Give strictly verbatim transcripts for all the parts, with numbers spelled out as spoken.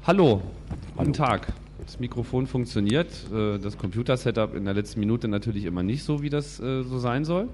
Hallo, guten Tag. Das Mikrofon funktioniert, das Computer-Setup in der letzten Minute natürlich immer nicht so, wie das so sein soll.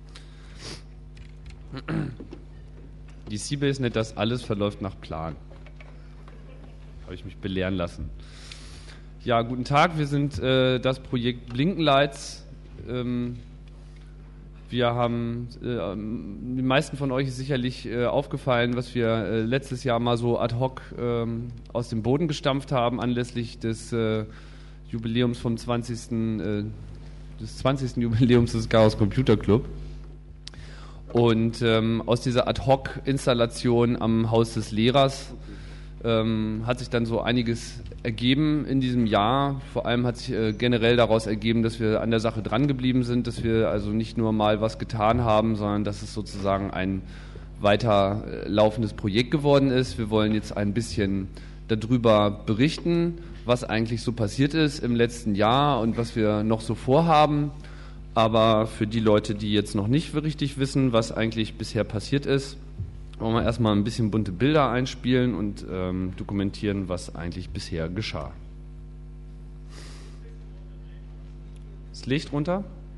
Die Seabase nennt das, alles verläuft nach Plan. Habe ich mich belehren lassen. Ja, guten Tag, wir sind äh, das Projekt Blinkenlights. Ähm, wir haben, äh, den meisten von euch ist sicherlich äh, aufgefallen, was wir äh, letztes Jahr mal so ad hoc äh, aus dem Boden gestampft haben, anlässlich des äh, Jubiläums vom zwanzigsten Äh, des zwanzigsten Jubiläums des Chaos Computer Club. Und ähm, aus dieser ad hoc Installation am Haus des Lehrers ähm, hat sich dann so einiges ergeben in diesem Jahr. Vor allem hat sich äh, generell daraus ergeben, dass wir an der Sache dran geblieben sind, dass wir also nicht nur mal was getan haben, sondern dass es sozusagen ein weiter äh, laufendes Projekt geworden ist. Wir wollen jetzt ein bisschen darüber berichten, was eigentlich so passiert ist im letzten Jahr und was wir noch so vorhaben. Aber für die Leute, die jetzt noch nicht richtig wissen, was eigentlich bisher passiert ist, wollen wir erstmal ein bisschen bunte Bilder einspielen und ähm, dokumentieren, was eigentlich bisher geschah. Das Licht runter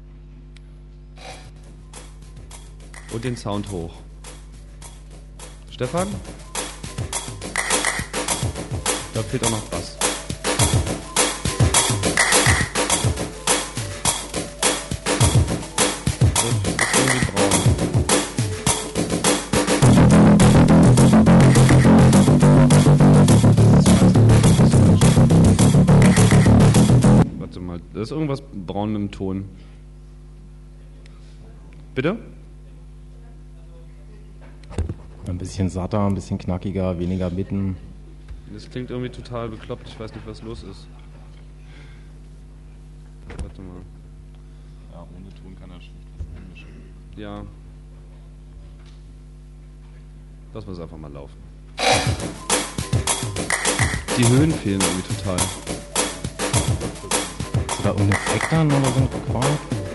und den Sound hoch. Stefan? Da fehlt auch noch Bass. Da ist irgendwas braun im Ton. Bitte? Ein bisschen satter, ein bisschen knackiger, weniger Mitten. Das klingt irgendwie total bekloppt. Ich weiß nicht, was los ist. Warte mal. Ja, ohne Ton kann er schlecht was einmischen. Ja. Lassen wir es einfach mal laufen. Die Höhen fehlen irgendwie total. Oder ohne Effekt dann oder so ein Quark?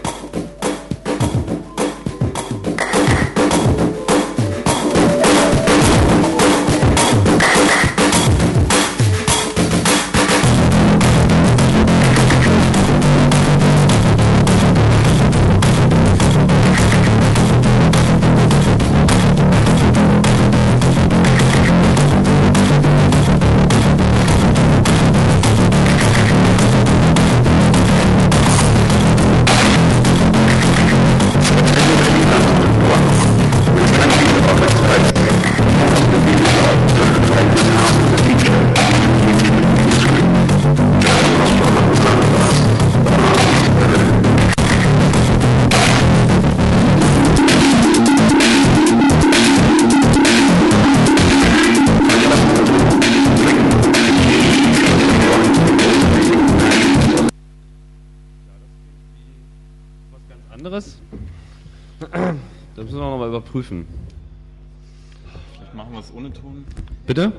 Das müssen wir noch mal überprüfen. Vielleicht machen wir es ohne Ton. Bitte?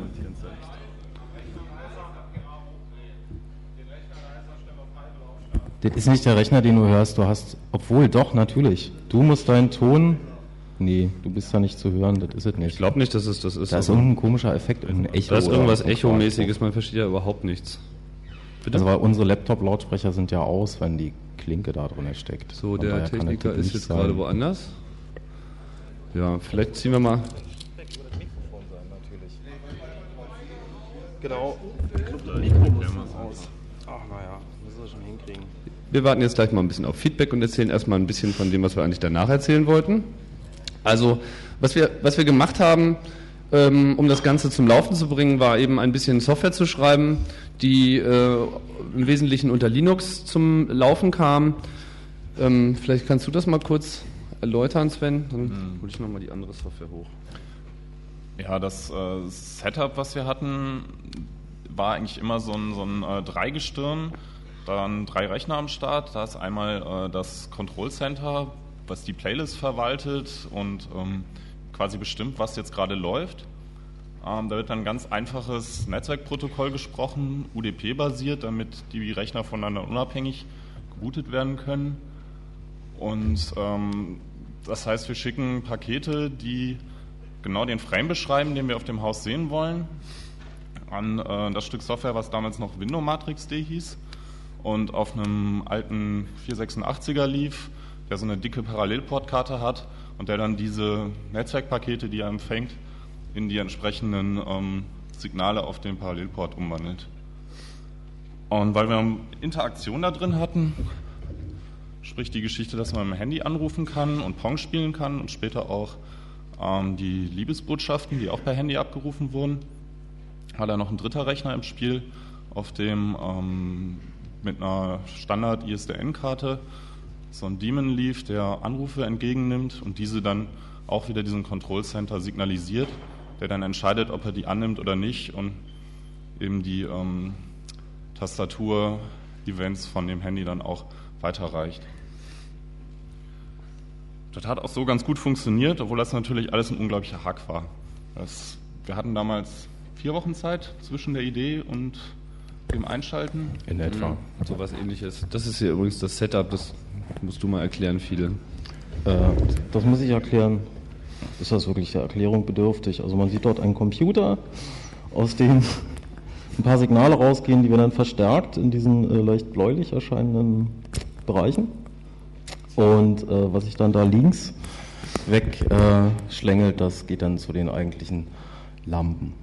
Das ist nicht der Rechner, den du hörst. Du hast, obwohl, doch, natürlich. Du musst deinen Ton... Nee, du bist da nicht zu hören, das ist es nicht. Ich glaube nicht, dass es das ist. Da ist irgendein komischer Effekt, irgendein Echo. Da ist irgendwas Echo-mäßiges, man versteht ja überhaupt nichts. Bitte? Also weil unsere Laptop-Lautsprecher sind ja aus, wenn die Klinke da drin steckt. So, der Techniker ist jetzt gerade woanders. Ja, vielleicht ziehen wir mal... Genau. Mikro muss aus. Ach naja, müssen wir schon hinkriegen. Wir warten jetzt gleich mal ein bisschen auf Feedback und erzählen erstmal ein bisschen von dem, was wir eigentlich danach erzählen wollten. Also, was wir, was wir gemacht haben, ähm, um das Ganze zum Laufen zu bringen, war eben ein bisschen Software zu schreiben, die äh, im Wesentlichen unter Linux zum Laufen kam. Ähm, vielleicht kannst du das mal kurz erläutern, Sven, dann hm. hole ich nochmal die andere Software hoch. Ja, das äh, Setup, was wir hatten, war eigentlich immer so ein, so ein äh, Dreigestirn, dann drei Rechner am Start. Da ist einmal äh, das Control Center, was die Playlist verwaltet und ähm, quasi bestimmt, was jetzt gerade läuft. Ähm, da wird dann ein ganz einfaches Netzwerkprotokoll gesprochen, U D P-basiert, damit die Rechner voneinander unabhängig gebootet werden können. Und ähm, das heißt, wir schicken Pakete, die genau den Frame beschreiben, den wir auf dem Haus sehen wollen. an äh, das Stück Software, was damals noch Window Matrix D hieß und auf einem alten vierhundertsechsundachtziger lief, der so eine dicke Parallelportkarte hat und der dann diese Netzwerkpakete, die er empfängt, in die entsprechenden ähm, Signale auf dem Parallelport umwandelt. Und weil wir Interaktion da drin hatten, sprich die Geschichte, dass man mit dem Handy anrufen kann und Pong spielen kann und später auch ähm, die Liebesbotschaften, die auch per Handy abgerufen wurden, war da noch ein dritter Rechner im Spiel, auf dem ähm, mit einer Standard-I S D N-Karte so ein Daemon lief, der Anrufe entgegennimmt und diese dann auch wieder diesen Control Center signalisiert, der dann entscheidet, ob er die annimmt oder nicht und eben die ähm, Tastatur-Events von dem Handy dann auch weiterreicht. Das hat auch so ganz gut funktioniert, obwohl das natürlich alles ein unglaublicher Hack war. Das, wir hatten damals vier Wochen Zeit zwischen der Idee und dem Einschalten. In etwa. Mhm. So was Ähnliches. Das ist hier übrigens das Setup, das musst du mal erklären, viele. Äh, das muss ich erklären. Ist das wirklich der Erklärung bedürftig? Also man sieht dort einen Computer, aus dem ein paar Signale rausgehen, die werden dann verstärkt in diesen äh, leicht bläulich erscheinenden Bereichen. Und äh, was sich dann da links weg äh, schlängelt, das geht dann zu den eigentlichen Lampen.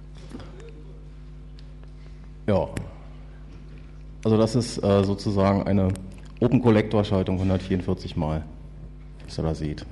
Ja, also das ist äh, sozusagen eine Open Collector Schaltung hundertvierundvierzig Mal, was ihr da seht.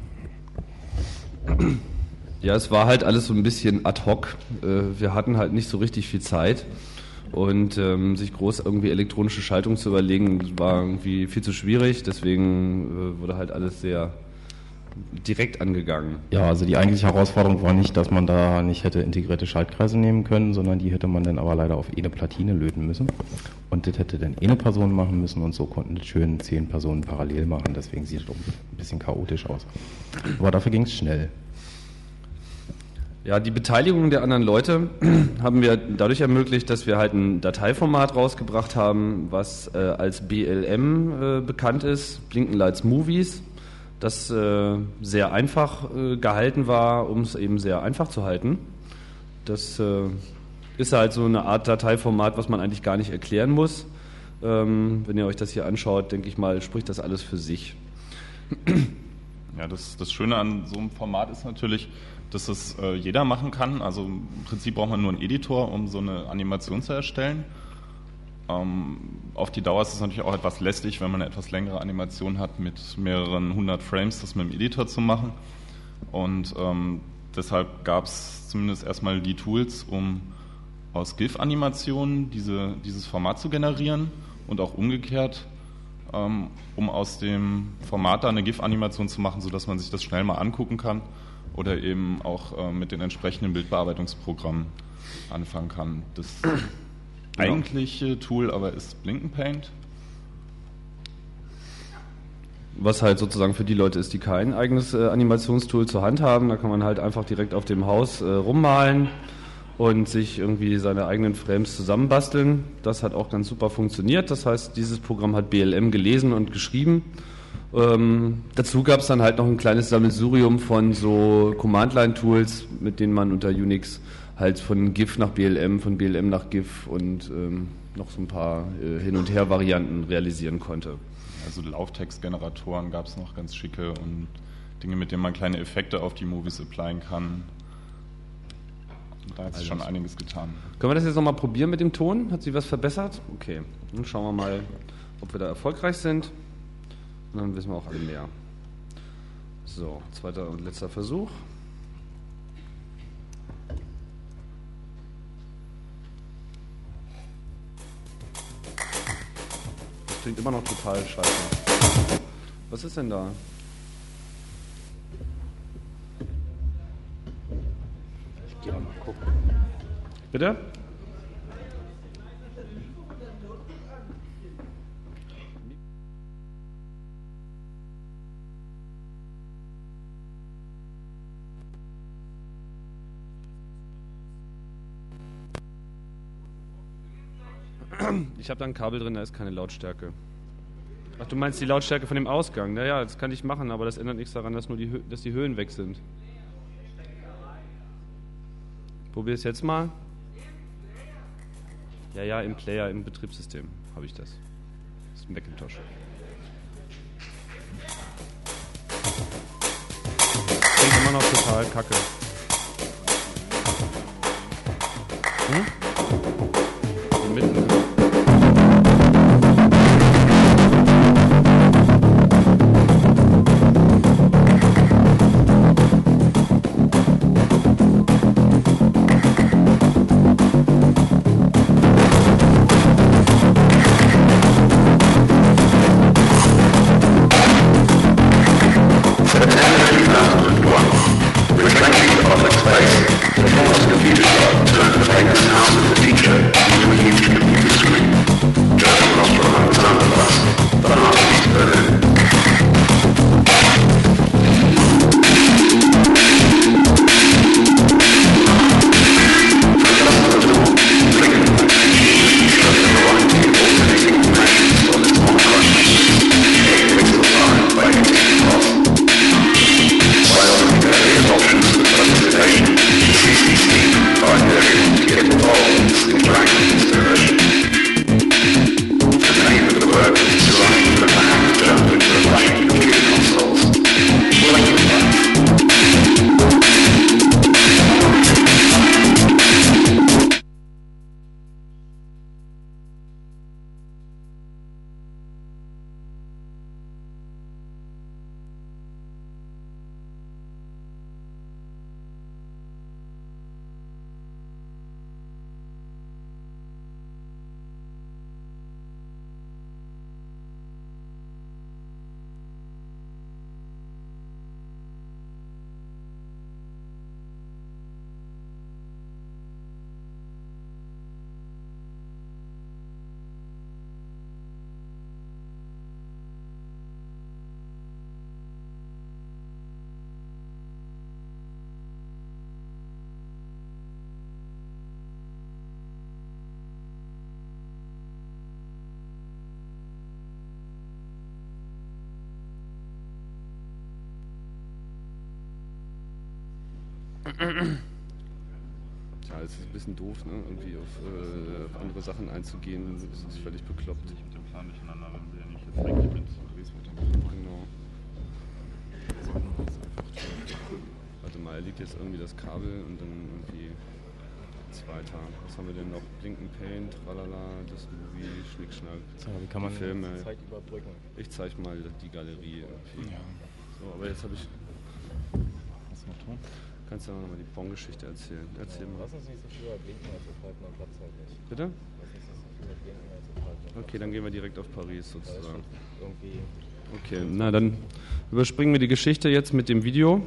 Ja, es war halt alles so ein bisschen ad hoc. Wir hatten halt nicht so richtig viel Zeit und ähm, sich groß irgendwie elektronische Schaltung zu überlegen, war irgendwie viel zu schwierig. Deswegen äh, wurde halt alles sehr direkt angegangen. Ja, also die eigentliche Herausforderung war nicht, dass man da nicht hätte integrierte Schaltkreise nehmen können, sondern die hätte man dann aber leider auf eine Platine löten müssen. Und das hätte dann eine Person machen müssen und so konnten das schön zehn Personen parallel machen. Deswegen sieht es doch ein bisschen chaotisch aus. Aber dafür ging es schnell. Ja, die Beteiligung der anderen Leute haben wir dadurch ermöglicht, dass wir halt ein Dateiformat rausgebracht haben, was äh, als B L M äh, bekannt ist, Blinkenlights Movies, das äh, sehr einfach äh, gehalten war, um es eben sehr einfach zu halten. Das äh, ist halt so eine Art Dateiformat, was man eigentlich gar nicht erklären muss. Ähm, wenn ihr euch das hier anschaut, denke ich mal, spricht das alles für sich. Ja, das, das Schöne an so einem Format ist natürlich, dass es äh, jeder machen kann. Also im Prinzip braucht man nur einen Editor, um so eine Animation zu erstellen. Ähm, auf die Dauer ist es natürlich auch etwas lästig, wenn man eine etwas längere Animation hat mit mehreren hundert Frames, das mit dem Editor zu machen. Und ähm, deshalb gab es zumindest erstmal die Tools, um aus GIF-Animationen diese, dieses Format zu generieren und auch umgekehrt, ähm, um aus dem Format da eine GIF-Animation zu machen, sodass man sich das schnell mal angucken kann oder eben auch äh, mit den entsprechenden Bildbearbeitungsprogrammen anfangen kann. Das eigentliche Tool aber ist Blinkenpaint. Was halt sozusagen für die Leute ist, die kein eigenes äh, Animationstool zur Hand haben. Da kann man halt einfach direkt auf dem Haus äh, rummalen und sich irgendwie seine eigenen Frames zusammenbasteln. Das hat auch ganz super funktioniert. Das heißt, dieses Programm hat B L M gelesen und geschrieben. Ähm, dazu gab es dann halt noch ein kleines Sammelsurium von so Command-Line-Tools, mit denen man unter Unix halt von GIF nach B L M, von B L M nach GIF und ähm, noch so ein paar äh, Hin- und Her-Varianten realisieren konnte. Also Lauftextgeneratoren gab es noch ganz schicke und Dinge, mit denen man kleine Effekte auf die Movies applyen kann. Da hat sich schon einiges getan. Können wir das jetzt nochmal probieren mit dem Ton? Hat sich was verbessert? Okay, dann schauen wir mal, ob wir da erfolgreich sind. Und dann wissen wir auch alle mehr. So, zweiter und letzter Versuch. Das klingt immer noch total scheiße. Was ist denn da? Ich gehe mal gucken. Bitte? Ich habe da ein Kabel drin, da ist keine Lautstärke. Ach, du meinst die Lautstärke von dem Ausgang? Naja, das kann ich machen, aber das ändert nichts daran, dass, nur die, Hö- dass die Höhen weg sind. Probier es jetzt mal. Ja, ja, im Player, im Betriebssystem habe ich das. Das ist ein Macintosh. Klingt immer noch total kacke. Hm? Mitten. Tja, es ist ein bisschen doof, ne? Irgendwie auf, äh, auf andere Sachen einzugehen. Das ist völlig bekloppt. Nicht mit dem Plan durcheinander, wenn wir nicht jetzt eigentlich mit Paris weitermachen. Genau. Warte mal, er liegt jetzt irgendwie das Kabel und dann irgendwie zweiter. Was haben wir denn noch? Blinken Paint, tralala, das Movie, Schnickschnack. So, wie kann man die Filme. die Zeit überbrücken? Ich zeig mal die Galerie irgendwie. Ja. So, aber jetzt habe ich. Was noch tun? Kannst du noch mal die Bon-Geschichte erzählen? Erzähl mal. Lass uns nicht so viel über Blinken aufhalten, dann Platz halt nicht. Bitte? Lass uns nicht so viel über Blinken aufhalten. Okay, dann gehen wir direkt auf Paris Da ist sozusagen. schon irgendwie. Okay, na dann überspringen wir die Geschichte jetzt mit dem Video.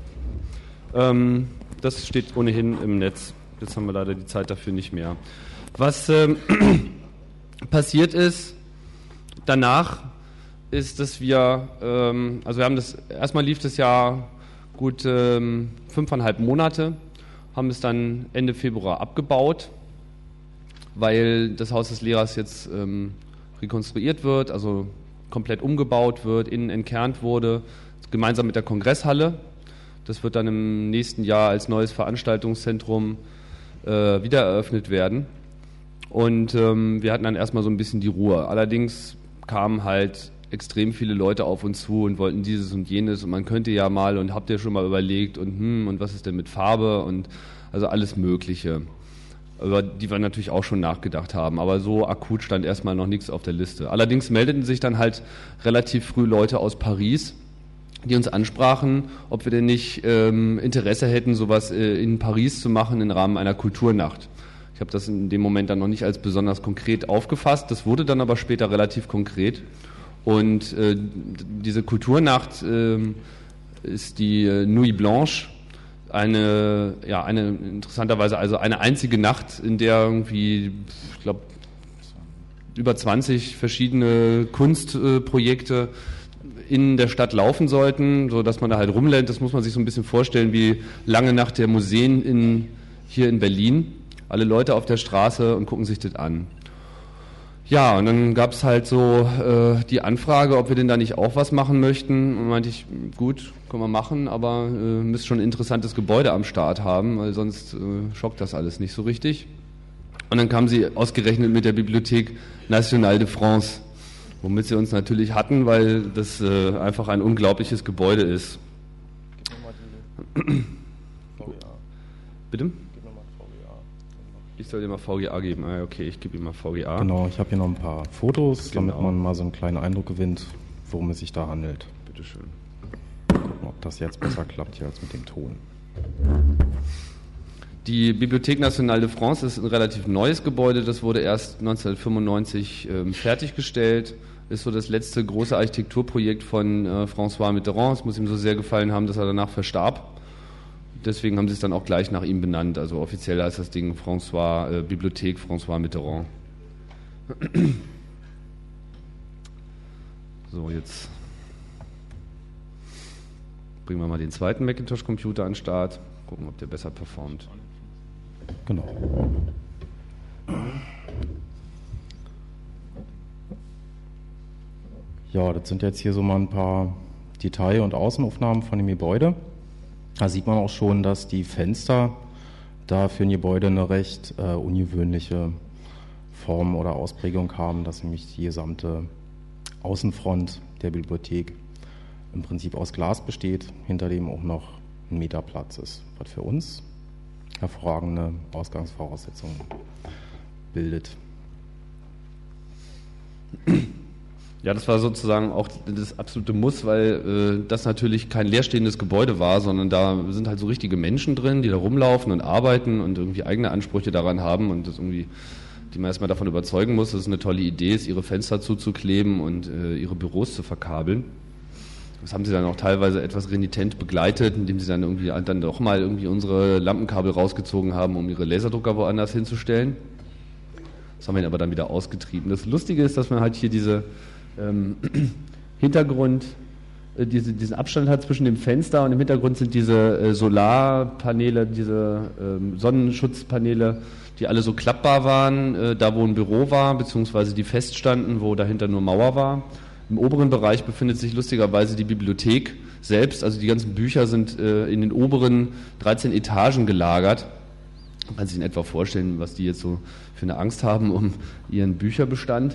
Ähm, das steht ohnehin im Netz. Jetzt haben wir leider die Zeit dafür nicht mehr. Was ähm, passiert ist danach, ist, dass wir, ähm, also wir haben das, erstmal lief das ja gut ähm, fünfeinhalb Monate, haben es dann Ende Februar abgebaut, weil das Haus des Lehrers jetzt ähm, rekonstruiert wird, also komplett umgebaut wird, innen entkernt wurde, gemeinsam mit der Kongresshalle. Das wird dann im nächsten Jahr als neues Veranstaltungszentrum äh, wieder eröffnet werden. Und ähm, wir hatten dann erstmal so ein bisschen die Ruhe. Allerdings kamen halt extrem viele Leute auf uns zu und wollten dieses und jenes und man könnte ja mal und habt ihr schon mal überlegt und hm, und was ist denn mit Farbe und also alles Mögliche, über die wir natürlich auch schon nachgedacht haben, aber so akut stand erstmal noch nichts auf der Liste. Allerdings meldeten sich dann halt relativ früh Leute aus Paris, die uns ansprachen, ob wir denn nicht ähm, Interesse hätten, sowas äh, in Paris zu machen im Rahmen einer Kulturnacht. Ich habe das in dem Moment dann noch nicht als besonders konkret aufgefasst, das wurde dann aber später relativ konkret. Und äh, diese Kulturnacht äh, ist die äh, Nuit Blanche, eine, ja, eine interessanterweise also eine einzige Nacht, in der irgendwie, ich glaube, über zwanzig verschiedene Kunstprojekte äh, in der Stadt laufen sollten, so dass man da halt rumrennt. Das muss man sich so ein bisschen vorstellen wie lange Nacht der Museen in, hier in Berlin. Alle Leute auf der Straße und gucken sich das an. Ja, und dann gab es halt so äh, die Anfrage, ob wir denn da nicht auch was machen möchten. Und meinte ich, gut, können wir machen, aber äh, müsst schon ein interessantes Gebäude am Start haben, weil sonst äh, schockt das alles nicht so richtig. Und dann kamen sie ausgerechnet mit der Bibliothèque Nationale de France, womit sie uns natürlich hatten, weil das äh, einfach ein unglaubliches Gebäude ist. Bitte? Ich soll dir mal V G A geben. Ah, okay, ich gebe ihm mal V G A. Genau, ich habe hier noch ein paar Fotos, Genau. damit man mal so einen kleinen Eindruck gewinnt, worum es sich da handelt. Bitteschön. Gucken, ob das jetzt besser klappt hier als mit dem Ton. Die Bibliothèque Nationale de France ist ein relativ neues Gebäude. Das wurde erst neunzehnhundertfünfundneunzig ähm, fertiggestellt. Ist so das letzte große Architekturprojekt von äh, François Mitterrand. Es muss ihm so sehr gefallen haben, dass er danach verstarb. Deswegen haben sie es dann auch gleich nach ihm benannt. Also offiziell heißt das Ding François, äh, Bibliothèque François Mitterrand. So, jetzt bringen wir mal den zweiten Macintosh-Computer an den Start. Gucken, ob der besser performt. Genau. Ja, das sind jetzt hier so mal ein paar Detail- und Außenaufnahmen von dem Gebäude. Da sieht man auch schon, dass die Fenster da für ein Gebäude eine recht äh, ungewöhnliche Form oder Ausprägung haben, dass nämlich die gesamte Außenfront der Bibliothek im Prinzip aus Glas besteht, hinter dem auch noch ein Meter Platz ist, was für uns hervorragende Ausgangsvoraussetzungen bildet. Ja, das war sozusagen auch das absolute Muss, weil äh, das natürlich kein leerstehendes Gebäude war, sondern da sind halt so richtige Menschen drin, die da rumlaufen und arbeiten und irgendwie eigene Ansprüche daran haben und das irgendwie, die man erstmal davon überzeugen muss, dass es eine tolle Idee ist, ihre Fenster zuzukleben und äh, ihre Büros zu verkabeln. Das haben sie dann auch teilweise etwas renitent begleitet, indem sie dann irgendwie dann doch mal irgendwie unsere Lampenkabel rausgezogen haben, um ihre Laserdrucker woanders hinzustellen. Das haben wir aber dann wieder ausgetrieben. Das Lustige ist, dass man halt hier diese ähm, Hintergrund, äh, diese, diesen Abstand hat zwischen dem Fenster und im Hintergrund sind diese äh, Solarpaneele, diese ähm, Sonnenschutzpaneele, die alle so klappbar waren, äh, da wo ein Büro war, beziehungsweise die feststanden, wo dahinter nur Mauer war. Im oberen Bereich befindet sich lustigerweise die Bibliothek selbst, also die ganzen Bücher sind äh, in den oberen dreizehn Etagen gelagert. Man kann sich in etwa vorstellen, was die jetzt so für eine Angst haben um ihren Bücherbestand.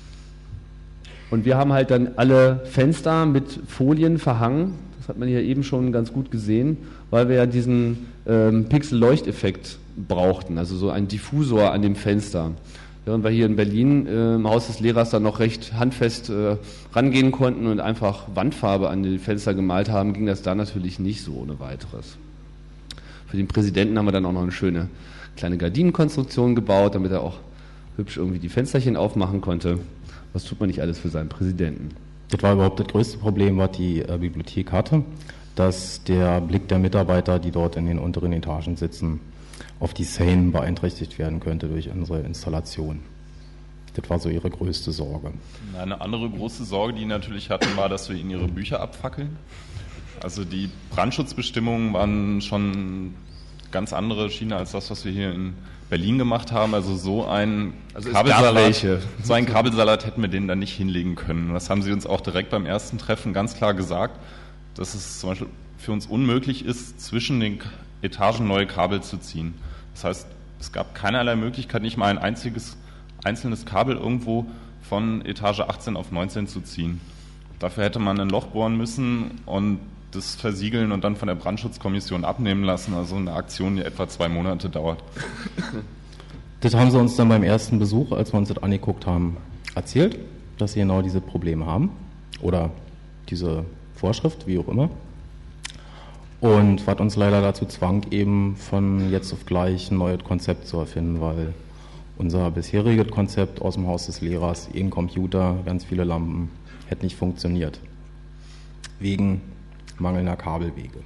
Und wir haben halt dann alle Fenster mit Folien verhangen, das hat man hier eben schon ganz gut gesehen, weil wir ja diesen ähm, Pixel-Leuchteffekt brauchten, also so einen Diffusor an dem Fenster. Während wir hier in Berlin äh, im Haus des Lehrers dann noch recht handfest äh, rangehen konnten und einfach Wandfarbe an die Fenster gemalt haben, ging das da natürlich nicht so ohne weiteres. Für den Präsidenten haben wir dann auch noch eine schöne kleine Gardinenkonstruktion gebaut, damit er auch hübsch irgendwie die Fensterchen aufmachen konnte. Was tut man nicht alles für seinen Präsidenten? Das war überhaupt das größte Problem, was die äh, Bibliothek hatte, dass der Blick der Mitarbeiter, die dort in den unteren Etagen sitzen, auf die Seine beeinträchtigt werden könnte durch unsere Installation. Das war so ihre größte Sorge. Eine andere große Sorge, die die natürlich hatten, war, dass wir ihnen ihre Bücher abfackeln. Also die Brandschutzbestimmungen waren schon ganz andere Schiene als das, was wir hier in Berlin gemacht haben. Also so ein Also es Kabelsalat, gab welche. so einen Kabelsalat hätten wir denen dann nicht hinlegen können. Das haben sie uns auch direkt beim ersten Treffen ganz klar gesagt, dass es zum Beispiel für uns unmöglich ist, zwischen den Etagen neue Kabel zu ziehen. Das heißt, es gab keinerlei Möglichkeit, nicht mal ein einziges einzelnes Kabel irgendwo von Etage achtzehn auf neunzehn zu ziehen. Dafür hätte man ein Loch bohren müssen und das versiegeln und dann von der Brandschutzkommission abnehmen lassen. Also eine Aktion, die etwa zwei Monate dauert. Das haben sie uns dann beim ersten Besuch, als wir uns das angeguckt haben, erzählt, dass sie genau diese Probleme haben oder diese Vorschrift, wie auch immer. Und was uns leider dazu zwang, eben von jetzt auf gleich ein neues Konzept zu erfinden, weil unser bisheriges Konzept aus dem Haus des Lehrers, ein Computer, ganz viele Lampen, hätte nicht funktioniert. Wegen mangelnder Kabelwege.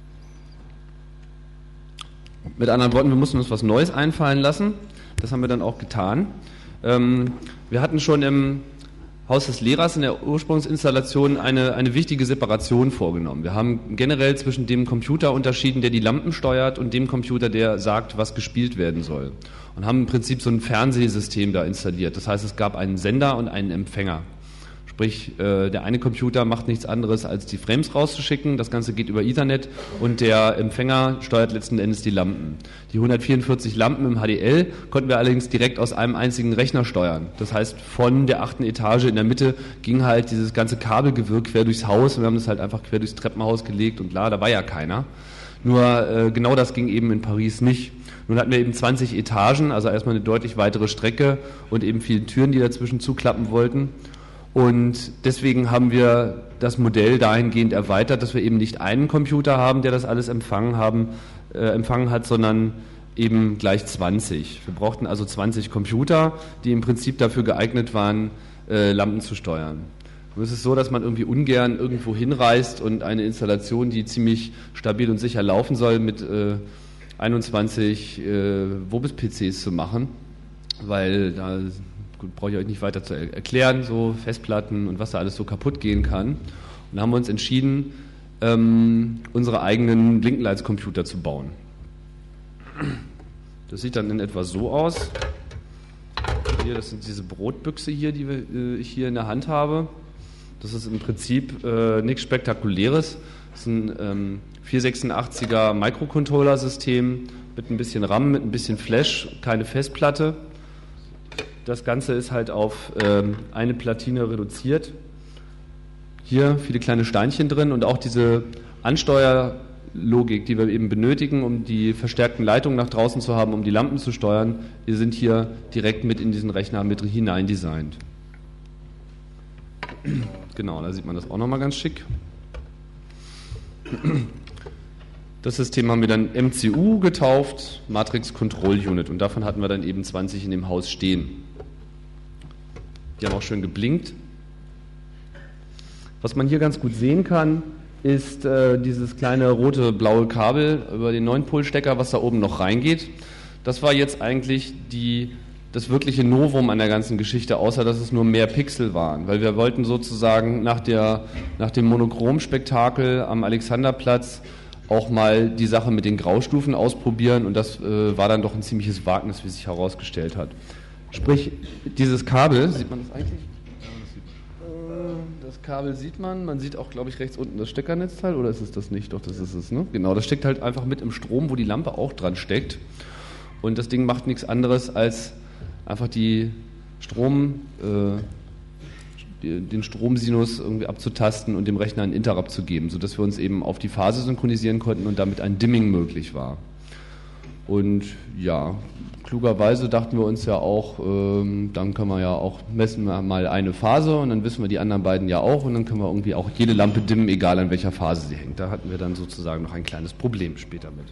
Mit anderen Worten, wir mussten uns was Neues einfallen lassen. Das haben wir dann auch getan. Ähm, wir hatten schon im Haus des Lehrers in der Ursprungsinstallation eine, eine wichtige Separation vorgenommen. Wir haben generell zwischen dem Computer unterschieden, der die Lampen steuert, und dem Computer, der sagt, was gespielt werden soll. Und haben im Prinzip so ein Fernsehsystem da installiert. Das heißt, es gab einen Sender und einen Empfänger. Sprich, äh, der eine Computer macht nichts anderes, als die Frames rauszuschicken. Das Ganze geht über Ethernet und der Empfänger steuert letzten Endes die Lampen. Die hundertvierundvierzig Lampen im H D L konnten wir allerdings direkt aus einem einzigen Rechner steuern. Das heißt, von der achten Etage in der Mitte ging halt dieses ganze Kabelgewirr quer durchs Haus und wir haben das halt einfach quer durchs Treppenhaus gelegt und klar, da war ja keiner. Nur äh, genau das ging eben in Paris nicht. Nun hatten wir eben zwanzig Etagen, also erstmal eine deutlich weitere Strecke und eben viele Türen, die dazwischen zuklappen wollten. Und deswegen haben wir das Modell dahingehend erweitert, dass wir eben nicht einen Computer haben, der das alles empfangen, haben, äh, empfangen hat, sondern eben gleich zwanzig. Wir brauchten also zwanzig Computer, die im Prinzip dafür geeignet waren, äh, Lampen zu steuern. Und es ist so, dass man irgendwie ungern irgendwo hinreist und eine Installation, die ziemlich stabil und sicher laufen soll, mit äh, einundzwanzig äh, Vobis-P Cs zu machen, weil da gut, brauche ich euch nicht weiter zu erklären, so Festplatten und was da alles so kaputt gehen kann. Und da haben wir uns entschieden, ähm, unsere eigenen Blinkenlights-Computer zu bauen. Das sieht dann in etwa so aus. Hier, das sind diese Brotbüchse hier, die wir, äh, ich hier in der Hand habe. Das ist im Prinzip äh, nichts Spektakuläres. Das ist ein ähm, vierhundertsechsundachtziger Microcontroller-System mit ein bisschen RAM, mit ein bisschen Flash, keine Festplatte. Das Ganze ist halt auf ähm, eine Platine reduziert. Hier viele kleine Steinchen drin und auch diese Ansteuerlogik, die wir eben benötigen, um die verstärkten Leitungen nach draußen zu haben, um die Lampen zu steuern, die sind hier direkt mit in diesen Rechner mit hineindesignt. Genau, da sieht man das auch nochmal ganz schick. Das System haben wir dann M C U getauft, Matrix Control Unit, und davon hatten wir dann eben zwanzig in dem Haus stehen. Die haben auch schön geblinkt. Was man hier ganz gut sehen kann, ist äh, dieses kleine rote blaue Kabel über den neun Pol Stecker, was da oben noch reingeht. Das war jetzt eigentlich die, das wirkliche Novum an der ganzen Geschichte, außer dass es nur mehr Pixel waren, weil wir wollten sozusagen nach, der, nach dem Monochrom-Spektakel am Alexanderplatz auch mal die Sache mit den Graustufen ausprobieren, und das äh, war dann doch ein ziemliches Wagnis, wie sich herausgestellt hat. Sprich, dieses Kabel, sieht man das eigentlich? Das Kabel sieht man, man sieht auch, glaube ich, rechts unten das Steckernetzteil, oder ist es das nicht? Doch, das ist es, ne? Genau, das steckt halt einfach mit im Strom, wo die Lampe auch dran steckt, und das Ding macht nichts anderes, als einfach die Strom, äh, die, den Stromsinus irgendwie abzutasten und dem Rechner einen Interrupt zu geben, sodass wir uns eben auf die Phase synchronisieren konnten und damit ein Dimming möglich war. Und ja, klugerweise dachten wir uns ja auch, ähm, dann können wir ja auch messen wir mal eine Phase und dann wissen wir die anderen beiden ja auch, und dann können wir irgendwie auch jede Lampe dimmen, egal an welcher Phase sie hängt. Da hatten wir dann sozusagen noch ein kleines Problem später mit.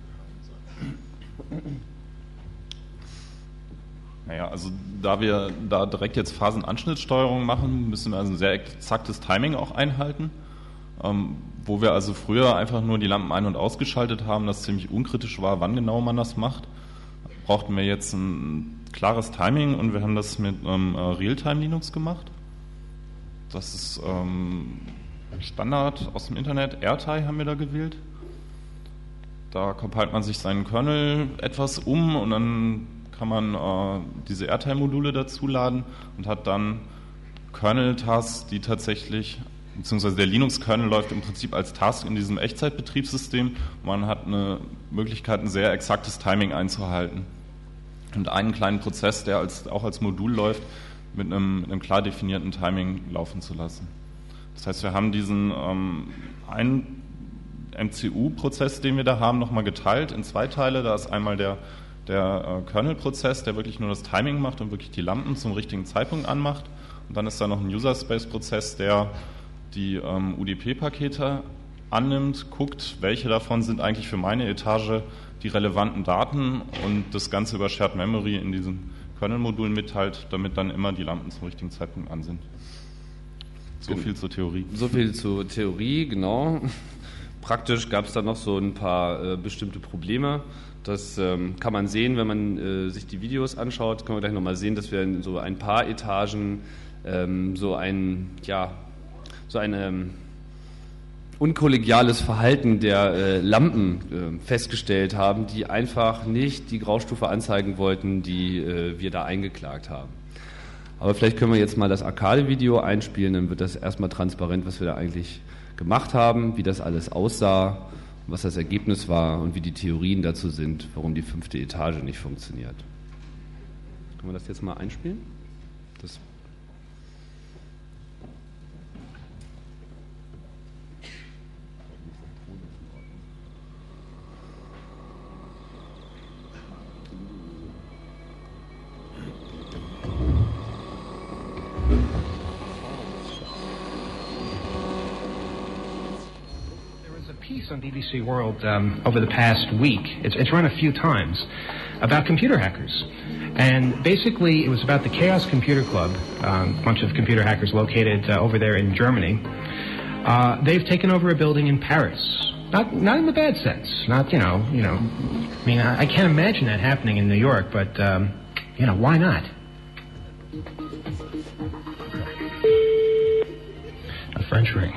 Naja, also da wir da direkt jetzt Phasenanschnittssteuerung machen, müssen wir also ein sehr exaktes Timing auch einhalten. Ähm, wo wir also früher einfach nur die Lampen ein- und ausgeschaltet haben, das ziemlich unkritisch war, wann genau man das macht, brauchten wir jetzt ein klares Timing, und wir haben das mit ähm, Realtime Linux gemacht. Das ist ähm, Standard aus dem Internet, AirTie haben wir da gewählt. Da compilt man sich seinen Kernel etwas um und dann kann man äh, diese AirTime-Module dazuladen und hat dann Kernel-Tasks, die tatsächlich, beziehungsweise der Linux-Kernel läuft im Prinzip als Task in diesem Echtzeitbetriebssystem. Man hat eine Möglichkeit, ein sehr exaktes Timing einzuhalten. Und einen kleinen Prozess, der als, auch als Modul läuft, mit einem, mit einem klar definierten Timing laufen zu lassen. Das heißt, wir haben diesen ähm, einen M C U-Prozess, den wir da haben, nochmal geteilt in zwei Teile. Da ist einmal der, der äh, Kernel-Prozess, der wirklich nur das Timing macht und wirklich die Lampen zum richtigen Zeitpunkt anmacht. Und dann ist da noch ein User-Space-Prozess, der die ähm, U D P-Pakete annimmt, guckt, welche davon sind eigentlich für meine Etage die relevanten Daten, und das Ganze über Shared Memory in diesem Kernel-Modul mitteilt, damit dann immer die Lampen zum richtigen Zeitpunkt an sind. So viel zur Theorie. So viel zur Theorie, genau. Praktisch gab es da noch so ein paar äh, bestimmte Probleme. Das ähm, kann man sehen, wenn man äh, sich die Videos anschaut. Können wir gleich nochmal sehen, dass wir in so ein paar Etagen ähm, so ein, ja, so ein ähm, unkollegiales Verhalten der äh, Lampen äh, festgestellt haben, die einfach nicht die Graustufe anzeigen wollten, die äh, wir da eingeklagt haben. Aber vielleicht können wir jetzt mal das Arcade-Video einspielen, dann wird das erstmal transparent, was wir da eigentlich gemacht haben, wie das alles aussah, was das Ergebnis war und wie die Theorien dazu sind, warum die fünfte Etage nicht funktioniert. Können wir das jetzt mal einspielen? Das piece on B B C World um, over the past week. It's, it's run a few times about computer hackers. And basically, it was about the Chaos Computer Club, um, a bunch of computer hackers located uh, over there in Germany. Uh, they've taken over a building in Paris. Not, not in the bad sense. Not, you know, you know. I mean, I, I can't imagine that happening in New York, but, um, you know, why not? A French ring.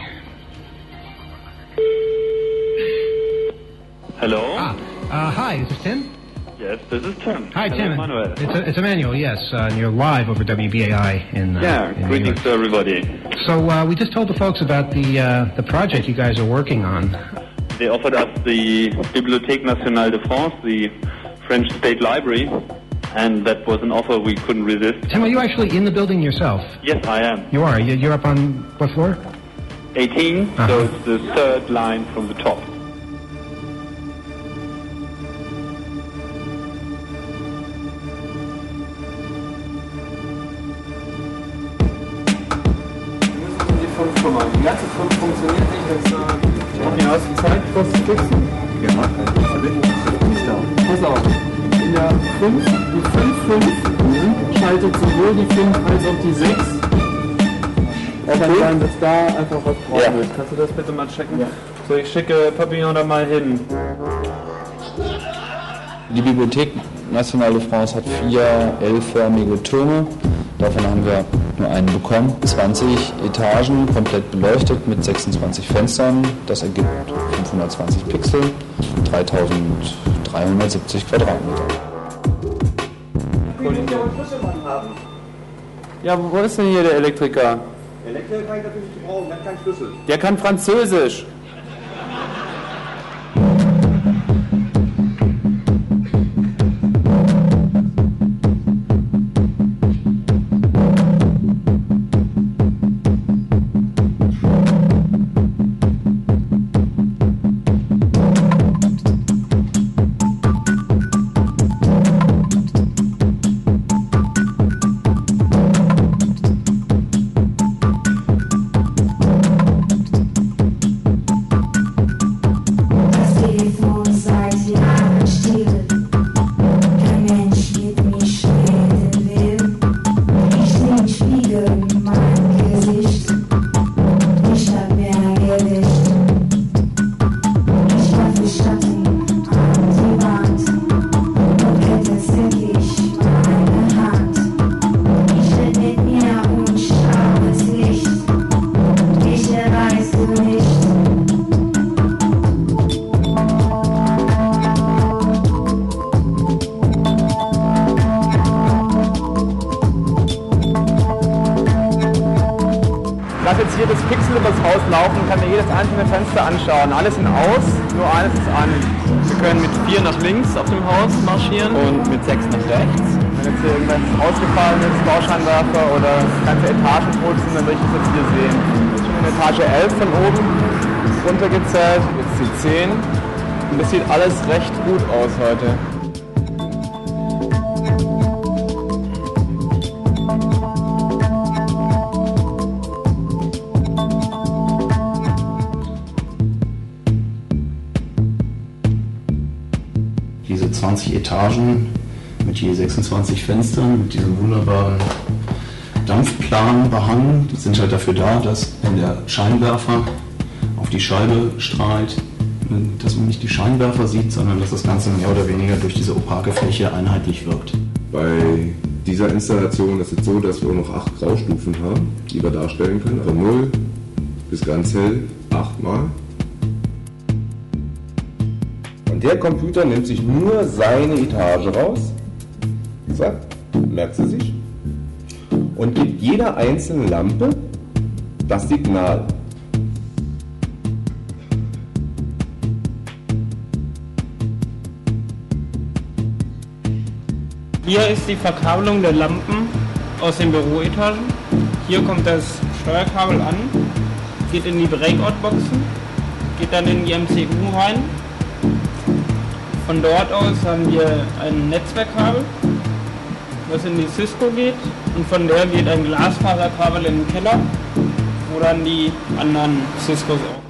Hello? Ah, uh, hi, is this Tim? Yes, this is Tim. Hi, Hello, Tim. Manuel. It's, a, it's Emmanuel, yes. Uh, and you're live over W B A I in uh, Yeah, in New greetings York. to everybody. So uh, we just told the folks about the uh, the project you guys are working on. They offered us the Bibliothèque Nationale de France, the French State Library, and that was an offer we couldn't resist. Tim, are you actually in the building yourself? Yes, I am. You are. You- You're up on what floor? eighteen, Uh-huh. so it's the third line from the top. Die ganze fünf funktioniert nicht, das von mir aus die Zeit kurz zu fixen. Ja, pass auf. In der fünf, die fünf fünf schaltet sowohl die fünf als auch die sechs. Es kann sein, dass da einfach was drauf Ja. ist. Kannst du das bitte mal checken? Ja. So, ich schicke Papillon da mal hin. Die Bibliothèque Nationale de France hat vier L-förmige Türme. Davon haben wir nur einen bekommen. zwanzig Etagen, komplett beleuchtet mit sechsundzwanzig Fenstern. Das ergibt fünfhundertzwanzig Pixel, dreitausenddreihundertsiebzig Quadratmeter. Ja, wo ist denn hier der Elektriker? Elektriker kann ich natürlich nicht brauchen, der hat keinen Schlüssel. Der kann Französisch. Lass jetzt hier das Pixel übers Haus laufen und kann mir jedes einzelne Fenster anschauen. Alles sind aus, nur eines ist an. Wir können mit vier nach links auf dem Haus marschieren. Und mit sechs nach rechts. Wenn jetzt hier irgendwas ausgefallen ist, Bauscheinwerfer oder ganze Etagen tot sind, dann würde ich das jetzt hier sehen. Jetzt schon in Etage elf von oben runtergezählt, jetzt die zehn. Und das sieht alles recht gut aus heute. Diese zwanzig Etagen mit je sechsundzwanzig Fenstern, mit diesem wunderbaren Dampfplanbehang, die sind halt dafür da, dass wenn der Scheinwerfer auf die Scheibe strahlt, dass man nicht die Scheinwerfer sieht, sondern dass das Ganze mehr oder weniger durch diese opake Fläche einheitlich wirkt. Bei dieser Installation ist es so, dass wir auch noch acht Graustufen haben, die wir darstellen können, von null bis ganz hell, achtmal. Und der Computer nimmt sich nur seine Etage raus, zack, merkt sie sich, und gibt jeder einzelnen Lampe das Signal. Hier ist die Verkabelung der Lampen aus den Büroetagen. Hier kommt das Steuerkabel an, geht in die Breakout-Boxen, geht dann in die M C U rein. Von dort aus haben wir ein Netzwerkkabel, was in die Cisco geht, und von der geht ein Glasfaserkabel in den Keller, wo dann die anderen Ciscos auch.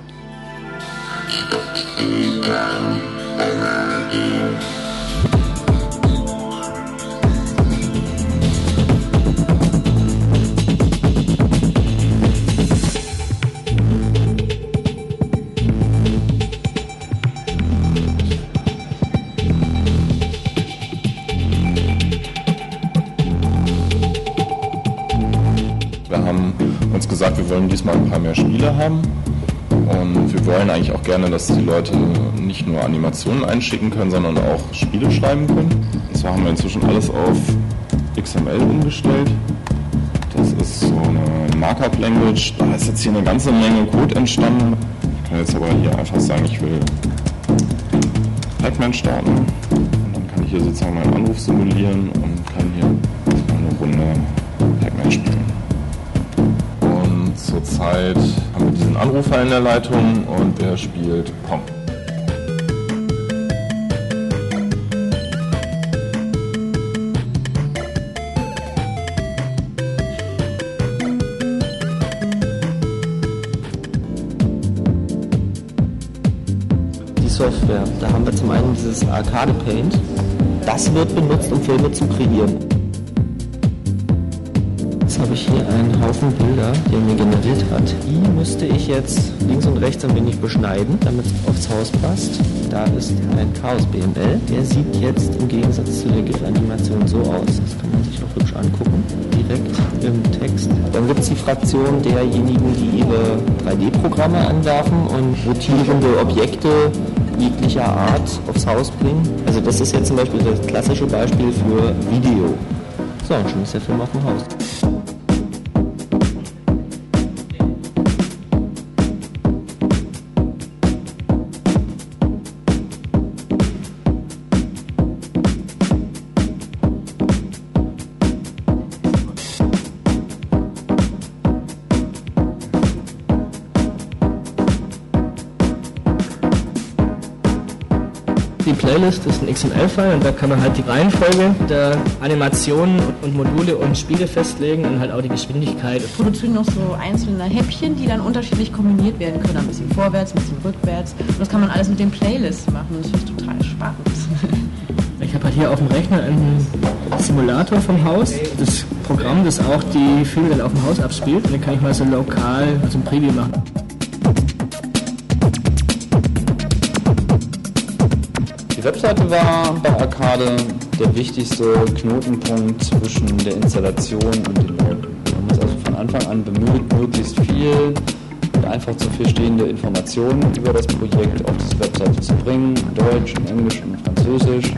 Gesagt, wir wollen diesmal ein paar mehr Spiele haben und wir wollen eigentlich auch gerne, dass die Leute nicht nur Animationen einschicken können, sondern auch Spiele schreiben können. Und zwar haben wir inzwischen alles auf X M L umgestellt. Das ist so eine Markup-Language, da ist jetzt hier eine ganze Menge Code entstanden. Ich kann jetzt aber hier einfach sagen, ich will Pac-Man starten und dann kann ich hier sozusagen meinen Anruf simulieren und kann hier eine Runde Pac-Man spielen. Zurzeit haben wir diesen Anrufer in der Leitung und der spielt Pong. Die Software, da haben wir zum einen dieses Arcade Paint. Das wird benutzt, um Filme zu kreieren. Habe ich hier einen Haufen Bilder, die er mir generiert hat. Die müsste ich jetzt links und rechts ein wenig beschneiden, damit es aufs Haus passt. Da ist ein Chaos B M L. Der sieht jetzt im Gegensatz zu der GIF-Animation so aus. Das kann man sich noch hübsch angucken, direkt im Text. Dann gibt es die Fraktion derjenigen, die ihre drei D-Programme anwerfen und rotierende Objekte jeglicher Art aufs Haus bringen. Also das ist jetzt zum Beispiel das klassische Beispiel für Video. So, und schon ist der Film auf dem Haus. Die Playlist ist ein X M L-File und da kann man halt die Reihenfolge der Animationen und Module und Spiele festlegen und halt auch die Geschwindigkeit. Wir produzieren noch so einzelne Häppchen, die dann unterschiedlich kombiniert werden können. Ein bisschen vorwärts, ein bisschen rückwärts. Und das kann man alles mit den Playlists machen und das finde ich total spannend. Ich habe halt hier auf dem Rechner einen Simulator vom Haus. Das Programm, das auch die Filme dann auf dem Haus abspielt. Und dann kann ich mal so lokal so ein Preview machen. Die Webseite war bei Arcade der wichtigste Knotenpunkt zwischen der Installation und den Leuten. Wir haben uns also von Anfang an bemüht, möglichst viel und einfach zu verstehende Informationen über das Projekt auf diese Webseite zu bringen, in Deutsch, in Englisch und in Französisch.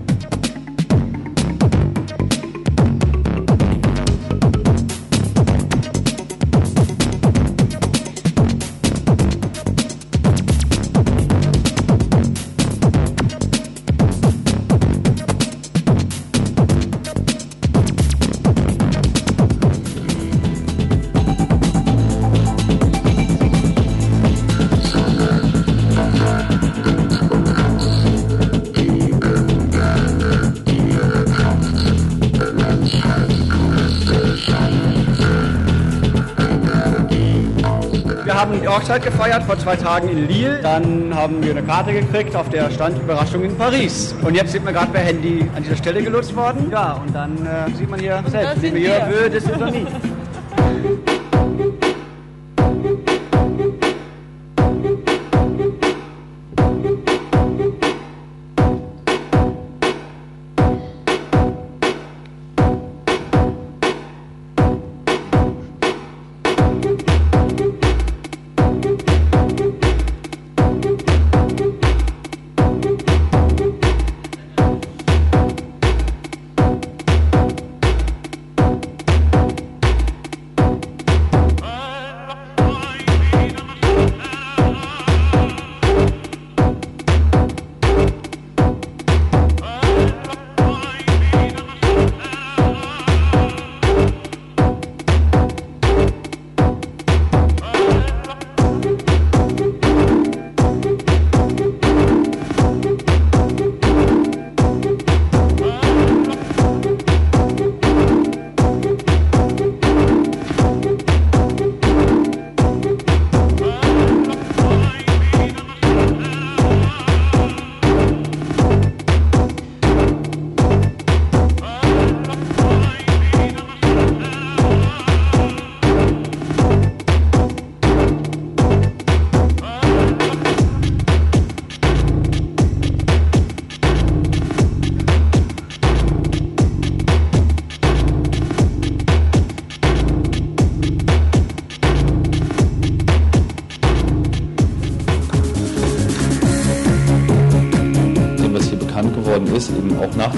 Wir haben die Orgzeit gefeiert vor zwei Tagen in Lille. Dann haben wir eine Karte gekriegt, auf der stand Überraschung in Paris. Und jetzt sieht man gerade per Handy an dieser Stelle genutzt worden. Ja, und dann äh, sieht man hier selbst, wie wir würde es oder nicht.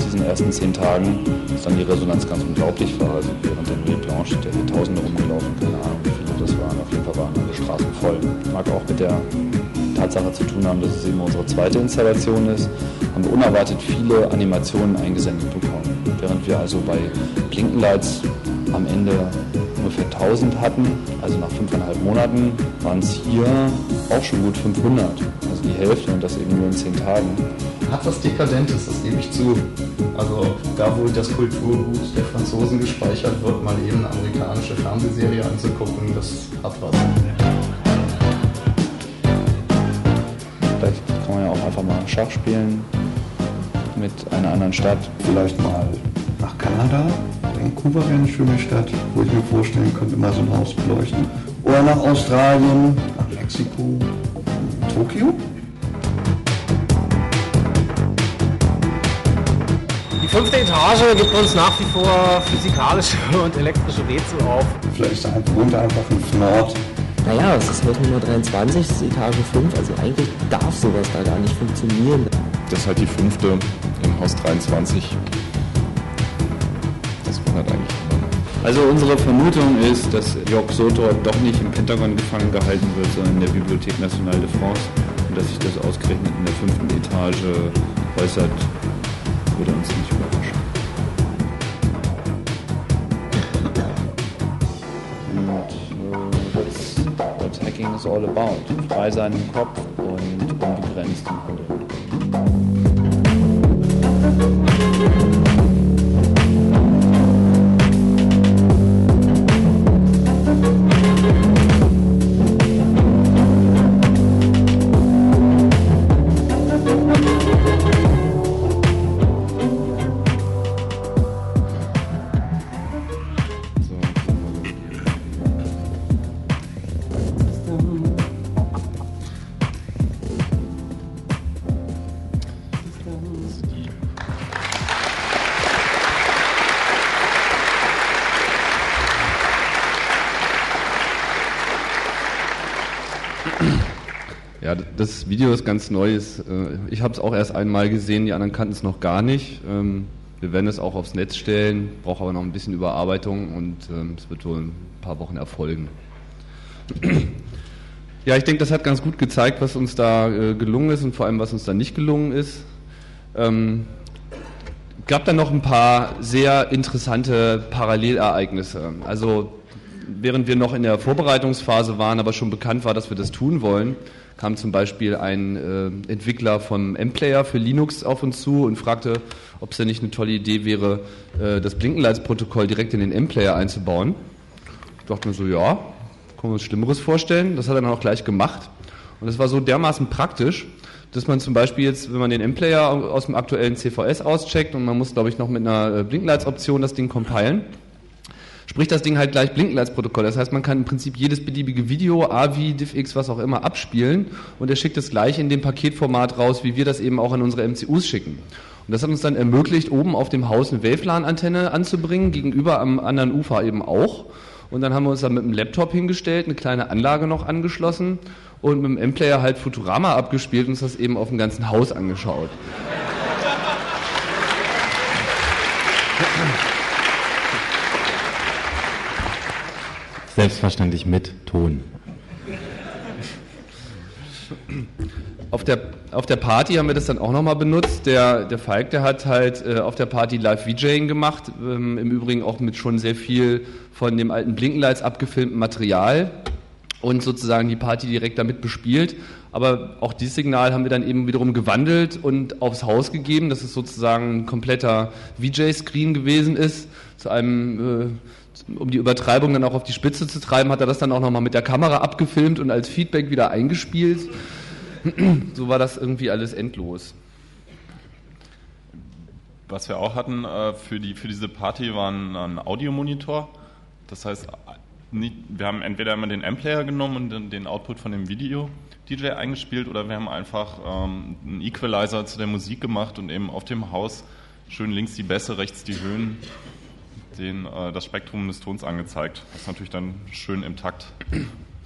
diesen ersten zehn Tagen ist dann die Resonanz ganz unglaublich war. Also während der Nuit Blanche sind ja hier Tausende rumgelaufen, keine Ahnung wie viele das waren. Auf jeden Fall waren alle Straßen voll. Mag auch mit der Tatsache zu tun haben, dass es eben unsere zweite Installation ist, haben wir unerwartet viele Animationen eingesendet bekommen. Während wir also bei Blinkenlights am Ende ungefähr tausend hatten, also nach fünfeinhalb Monaten, waren es hier auch schon gut fünfhundert. Also die Hälfte und das eben nur in zehn Tagen. Hat was Dekadentes, das gebe ich zu. Also da, wo das Kulturgut der Franzosen gespeichert wird, mal eben eine amerikanische Fernsehserie anzugucken, das hat was. Vielleicht kann man ja auch einfach mal Schach spielen mit einer anderen Stadt. Vielleicht mal nach Kanada. Vancouver wäre eine schöne Stadt, wo ich mir vorstellen könnte, mal so ein Haus beleuchten. Oder nach Australien, nach Mexiko, Tokio. Die fünfte Etage gibt uns nach wie vor physikalische und elektrische Rätsel auf. Vielleicht wohnt einfach ein Nord. Naja, es ist Haus Nummer dreiundzwanzig, es ist Etage fünf, also eigentlich darf sowas da gar nicht funktionieren. Das ist halt die fünfte im Haus dreiundzwanzig. Das wundert eigentlich immer. Also unsere Vermutung ist, dass Jörg Sotor doch nicht im Pentagon gefangen gehalten wird, sondern in der Bibliothèque Nationale de France. Und dass sich das ausgerechnet in der fünften Etage äußert, würde uns nicht überraschen. What Hacking is all about. Frei sein im Kopf und unbegrenzt im Handeln. Ja, das Video ist ganz neu. Ich habe es auch erst einmal gesehen, die anderen kannten es noch gar nicht. Wir werden es auch aufs Netz stellen, braucht aber noch ein bisschen Überarbeitung und es wird wohl ein paar Wochen erfolgen. Ja, ich denke, das hat ganz gut gezeigt, was uns da gelungen ist und vor allem, was uns da nicht gelungen ist. Ähm, gab dann noch ein paar sehr interessante Parallelereignisse. Also während wir noch in der Vorbereitungsphase waren, aber schon bekannt war, dass wir das tun wollen, kam zum Beispiel ein äh, Entwickler vom M-Player für Linux auf uns zu und fragte, ob es denn nicht eine tolle Idee wäre, äh, das Blinkenlights-Protokoll direkt in den M-Player einzubauen. Ich dachte mir so, ja, können wir uns Schlimmeres vorstellen. Das hat er dann auch gleich gemacht. Und das war so dermaßen praktisch, dass man zum Beispiel jetzt, wenn man den M-Player aus dem aktuellen C V S auscheckt und man muss, glaube ich, noch mit einer Blinkenlights-Option das Ding compilen, spricht das Ding halt gleich Blinkenlights-Protokoll. Das heißt, man kann im Prinzip jedes beliebige Video, A V I, DivX, was auch immer, abspielen und er schickt es gleich in dem Paketformat raus, wie wir das eben auch an unsere M C Us schicken. Und das hat uns dann ermöglicht, oben auf dem Haus eine Wavelan-Antenne anzubringen, gegenüber am anderen Ufer eben auch. Und dann haben wir uns dann mit dem Laptop hingestellt, eine kleine Anlage noch angeschlossen und mit dem M-Player halt Futurama abgespielt und uns das eben auf dem ganzen Haus angeschaut. Selbstverständlich mit Ton. Auf der, auf der Party haben wir das dann auch nochmal benutzt. Der, der Falk, der hat halt äh, auf der Party Live-VJing gemacht, ähm, im Übrigen auch mit schon sehr viel von dem alten Blinkenlights abgefilmten Material und sozusagen die Party direkt damit bespielt. Aber auch dieses Signal haben wir dann eben wiederum gewandelt und aufs Haus gegeben, dass es sozusagen ein kompletter V J-Screen gewesen ist, zu einem... Äh, um die Übertreibung dann auch auf die Spitze zu treiben, hat er das dann auch nochmal mit der Kamera abgefilmt und als Feedback wieder eingespielt. So war das irgendwie alles endlos. Was wir auch hatten äh, für, die, für diese Party war ein, ein Audiomonitor. Das heißt, nicht, wir haben entweder immer den M-Player genommen und den, den Output von dem Video-D J eingespielt oder wir haben einfach ähm, einen Equalizer zu der Musik gemacht und eben auf dem Haus schön links die Bässe, rechts die Höhen, den, äh, das Spektrum des Tons angezeigt, was natürlich dann schön im Takt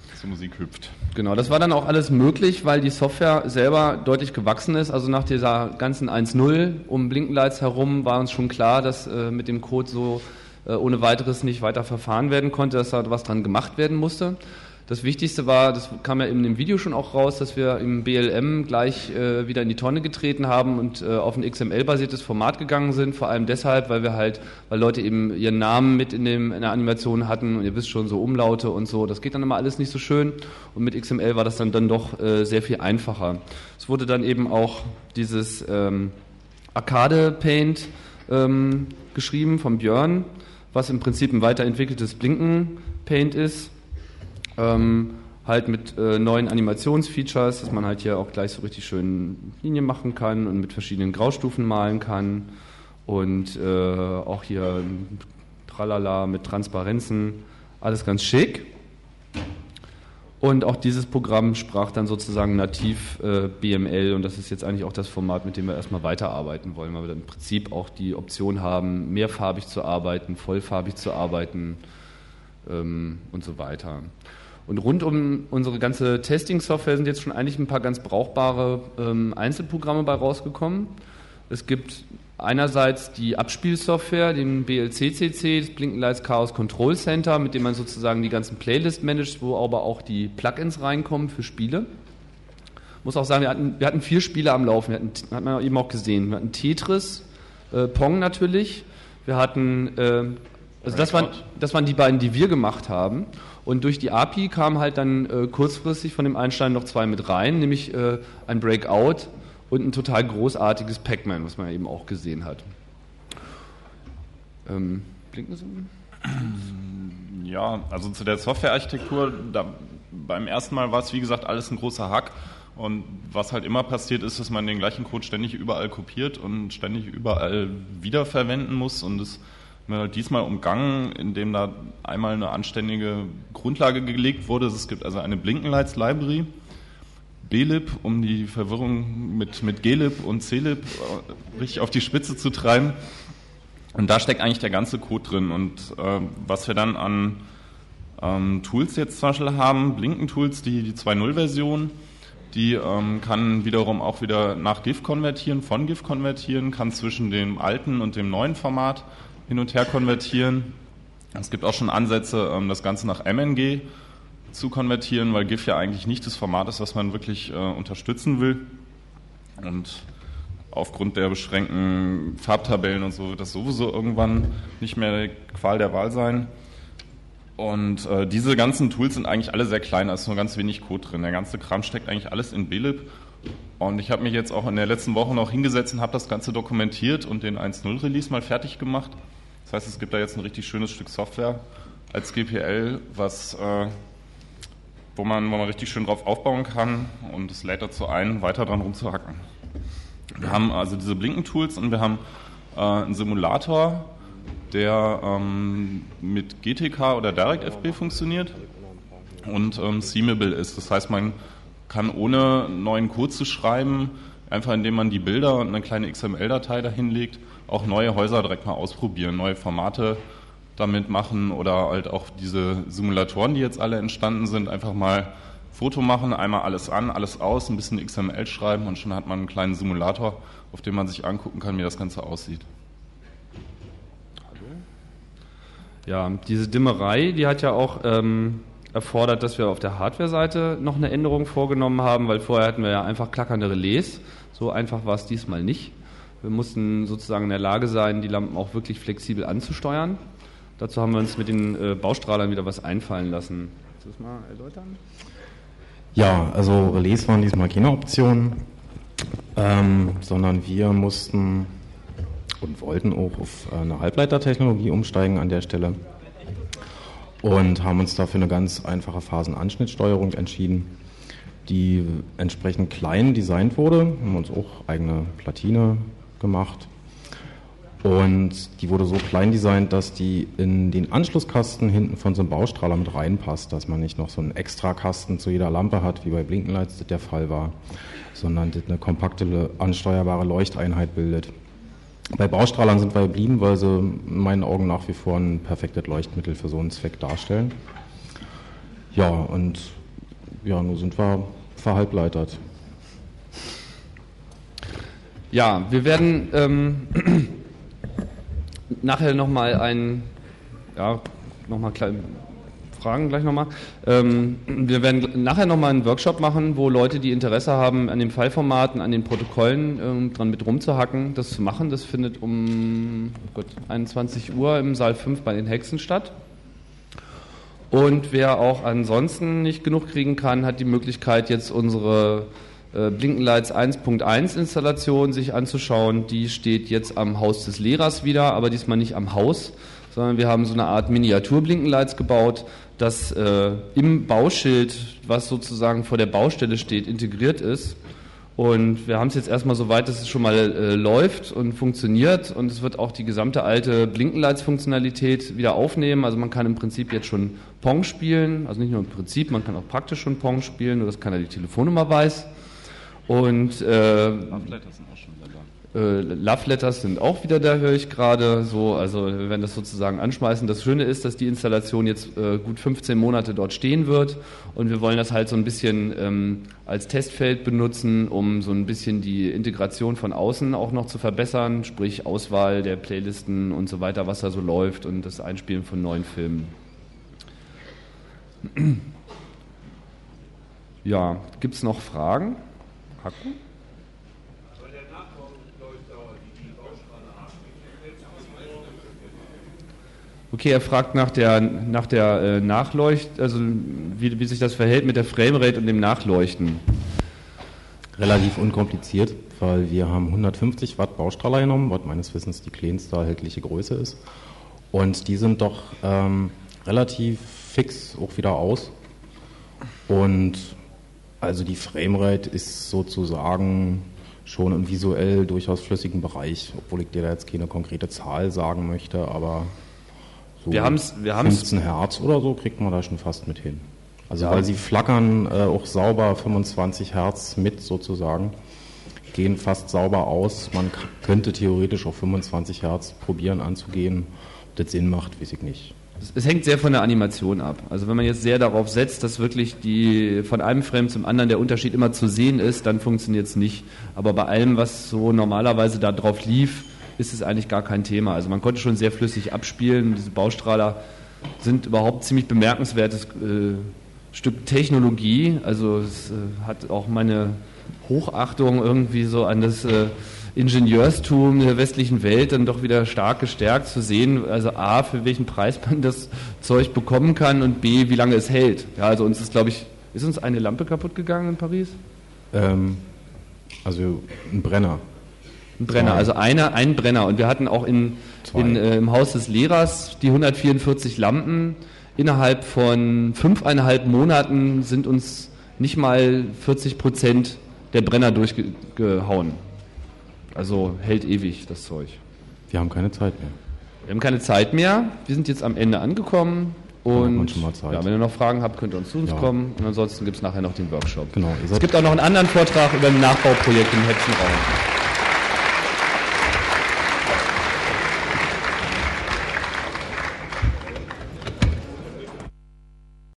zur Musik hüpft. Genau, das war dann auch alles möglich, weil die Software selber deutlich gewachsen ist. Also nach dieser ganzen eins Punkt null um Blinkenlights herum war uns schon klar, dass äh, mit dem Code so äh, ohne weiteres nicht weiter verfahren werden konnte, dass da was dran gemacht werden musste. Das Wichtigste war, das kam ja eben im Video schon auch raus, dass wir im B L M gleich äh, wieder in die Tonne getreten haben und äh, auf ein X M L-basiertes Format gegangen sind, vor allem deshalb, weil wir halt, weil Leute eben ihren Namen mit in, dem, in der Animation hatten und ihr wisst schon, so Umlaute und so, das geht dann immer alles nicht so schön und mit X M L war das dann, dann doch äh, sehr viel einfacher. Es wurde dann eben auch dieses ähm, Arcade Paint ähm, geschrieben von Björn, was im Prinzip ein weiterentwickeltes Blinken Paint ist. Ähm, halt mit äh, neuen Animationsfeatures, dass man halt hier auch gleich so richtig schön Linien machen kann und mit verschiedenen Graustufen malen kann und äh, auch hier Tralala mit Transparenzen, alles ganz schick. Und auch dieses Programm sprach dann sozusagen nativ äh, B M L und das ist jetzt eigentlich auch das Format, mit dem wir erstmal weiterarbeiten wollen, weil wir dann im Prinzip auch die Option haben, mehrfarbig zu arbeiten, vollfarbig zu arbeiten ähm, und so weiter. Und rund um unsere ganze Testing-Software sind jetzt schon eigentlich ein paar ganz brauchbare ähm, Einzelprogramme bei rausgekommen. Es gibt einerseits die Abspielsoftware, den B L C C C, das Blinkenlights Chaos Control Center, mit dem man sozusagen die ganzen Playlists managt, wo aber auch die Plugins reinkommen für Spiele. Ich muss auch sagen, wir hatten, wir hatten vier Spiele am Laufen, wir hatten, hat man eben auch gesehen. Wir hatten Tetris, äh, Pong natürlich, wir hatten, äh, also das waren, das waren die beiden, die wir gemacht haben. Und durch die A P I kamen halt dann äh, kurzfristig von dem Einstein noch zwei mit rein, nämlich äh, ein Breakout und ein total großartiges Pac-Man, was man eben auch gesehen hat. Ähm, blinken Sie? Ja, also zu der Softwarearchitektur, da, beim ersten Mal war es wie gesagt alles ein großer Hack. Und was halt immer passiert ist, dass man den gleichen Code ständig überall kopiert und ständig überall wiederverwenden muss und es diesmal umgangen, indem da einmal eine anständige Grundlage gelegt wurde. Es gibt also eine Blinkenlights Library, B Lib, um die Verwirrung mit, mit G Lib und C Lib richtig auf die Spitze zu treiben. Und da steckt eigentlich der ganze Code drin. Und äh, was wir dann an ähm, Tools jetzt zum Beispiel haben, Blinken-Tools, die, die zwei Punkt null-Version, die ähm, kann wiederum auch wieder nach GIF konvertieren, von GIF konvertieren, kann zwischen dem alten und dem neuen Format hin und her konvertieren. Es gibt auch schon Ansätze, das Ganze nach M N G zu konvertieren, weil GIF ja eigentlich nicht das Format ist, was man wirklich äh, unterstützen will. Und aufgrund der beschränkten Farbtabellen und so wird das sowieso irgendwann nicht mehr die Qual der Wahl sein. Und äh, diese ganzen Tools sind eigentlich alle sehr klein, da ist nur ganz wenig Code drin. Der ganze Kram steckt eigentlich alles in B Lib. Und ich habe mich jetzt auch in der letzten Woche noch hingesetzt und habe das Ganze dokumentiert und den eins Punkt null Release mal fertig gemacht. Das heißt, es gibt da jetzt ein richtig schönes Stück Software als G P L, was, äh, wo, man, wo man richtig schön drauf aufbauen kann und es lädt dazu ein, weiter dran rumzuhacken. Wir haben also diese Blinken-Tools und wir haben äh, einen Simulator, der ähm, mit G T K oder DirectFB funktioniert und ähm, themable ist. Das heißt, man kann ohne neuen Code zu schreiben, einfach indem man die Bilder und eine kleine X M L-Datei dahin legt, auch neue Häuser direkt mal ausprobieren, neue Formate damit machen oder halt auch diese Simulatoren, die jetzt alle entstanden sind, einfach mal Foto machen, einmal alles an, alles aus, ein bisschen X M L schreiben und schon hat man einen kleinen Simulator, auf dem man sich angucken kann, wie das Ganze aussieht. Ja, diese Dimmerei, die hat ja auch ähm, erfordert, dass wir auf der Hardware-Seite noch eine Änderung vorgenommen haben, weil vorher hatten wir ja einfach klackernde Relais. So einfach war es diesmal nicht. Wir mussten sozusagen in der Lage sein, die Lampen auch wirklich flexibel anzusteuern. Dazu haben wir uns mit den äh, Baustrahlern wieder was einfallen lassen. Kannst du das mal erläutern? Ja, also Relais waren diesmal keine Option, ähm, sondern wir mussten und wollten auch auf eine Halbleitertechnologie umsteigen an der Stelle und haben uns dafür eine ganz einfache Phasenanschnittsteuerung entschieden, die entsprechend klein designt wurde. Wir haben uns auch eigene Platine gemacht und die wurde so klein designt, dass die in den Anschlusskasten hinten von so einem Baustrahler mit reinpasst, dass man nicht noch so einen Extrakasten zu jeder Lampe hat, wie bei Blinkenlights das der Fall war, sondern das eine kompakte, ansteuerbare Leuchteinheit bildet. Bei Baustrahlern sind wir geblieben, weil sie in meinen Augen nach wie vor ein perfektes Leuchtmittel für so einen Zweck darstellen. Ja, und ja, nun sind wir verhalbleitert. Ja, wir werden ähm, nachher nochmal ein, ja, nochmal kleine Fragen gleich nochmal. Ähm, wir werden nachher nochmal einen Workshop machen, wo Leute, die Interesse haben, an den Fallformaten, an den Protokollen ähm, dran mit rumzuhacken, das zu machen. Das findet um oh Gott, einundzwanzig Uhr im Saal fünf bei den Hexen statt. Und wer auch ansonsten nicht genug kriegen kann, hat die Möglichkeit, jetzt unsere äh, Blinkenlights eins Punkt eins Installation sich anzuschauen. Die steht jetzt am Haus des Lehrers wieder, aber diesmal nicht am Haus, sondern wir haben so eine Art Miniatur-Blinkenlights gebaut, das äh, im Bauschild, was sozusagen vor der Baustelle steht, integriert ist. Und wir haben es jetzt erstmal so weit, dass es schon mal äh, läuft und funktioniert, und es wird auch die gesamte alte Blinkenlights-Funktionalität wieder aufnehmen. Also man kann im Prinzip jetzt schon Pong spielen, also nicht nur im Prinzip, man kann auch praktisch schon Pong spielen, nur dass keiner die Telefonnummer weiß. Und äh, Love Letters sind auch schon wieder da. Äh, Love Letters sind auch wieder da, höre ich gerade. So, also wir werden das sozusagen anschmeißen. Das Schöne ist, dass die Installation jetzt äh, gut fünfzehn Monate dort stehen wird, und wir wollen das halt so ein bisschen ähm, als Testfeld benutzen, um so ein bisschen die Integration von außen auch noch zu verbessern, sprich Auswahl der Playlisten und so weiter, was da so läuft, und das Einspielen von neuen Filmen. Ja, gibt es noch Fragen? Hacken? Okay, er fragt nach der, nach der äh, Nachleucht, also wie, wie sich das verhält mit der Framerate und dem Nachleuchten. Relativ unkompliziert, weil wir haben hundertfünfzig Watt Baustrahler genommen, was meines Wissens die kleinste erhältliche Größe ist. Und die sind doch ähm, relativ fix auch wieder aus. Und also die Framerate ist sozusagen schon im visuell durchaus flüssigen Bereich, obwohl ich dir da jetzt keine konkrete Zahl sagen möchte, aber so wir haben's, wir haben's fünfzehn Hertz oder so kriegt man da schon fast mit hin. Also ja. Weil sie flackern äh, auch sauber fünfundzwanzig Hertz mit sozusagen, gehen fast sauber aus. Man k- könnte theoretisch auf fünfundzwanzig Hertz probieren anzugehen. Ob das Sinn macht, weiß ich nicht. Es, es hängt sehr von der Animation ab. Also wenn man jetzt sehr darauf setzt, dass wirklich die von einem Frame zum anderen der Unterschied immer zu sehen ist, dann funktioniert es nicht. Aber bei allem, was so normalerweise da drauf lief, ist es eigentlich gar kein Thema. Also man konnte schon sehr flüssig abspielen. Diese Baustrahler sind überhaupt ziemlich bemerkenswertes äh, Stück Technologie. Also es äh, hat auch meine Hochachtung irgendwie so an das äh, Ingenieurstum der westlichen Welt dann doch wieder stark gestärkt zu sehen. Also A, für welchen Preis man das Zeug bekommen kann, und B, wie lange es hält. Ja, also uns ist, glaube ich, ist uns eine Lampe kaputt gegangen in Paris? Ähm, also ein Brenner. Ein Brenner, Zwei. also einer, ein Brenner. Und wir hatten auch in, in, äh, im Haus des Lehrers die hundertvierundvierzig Lampen. Innerhalb von fünfeinhalb Monaten sind uns nicht mal vierzig Prozent der Brenner durchgehauen. Also hält ewig das Zeug. Wir haben keine Zeit mehr. Wir haben keine Zeit mehr. Wir sind jetzt am Ende angekommen. Und schon mal Zeit. Ja, wenn ihr noch Fragen habt, könnt ihr uns zu uns Ja. kommen. Und ansonsten gibt es nachher noch den Workshop. Genau. Es gibt auch noch einen anderen Vortrag über ein Nachbauprojekt im Hexenraum.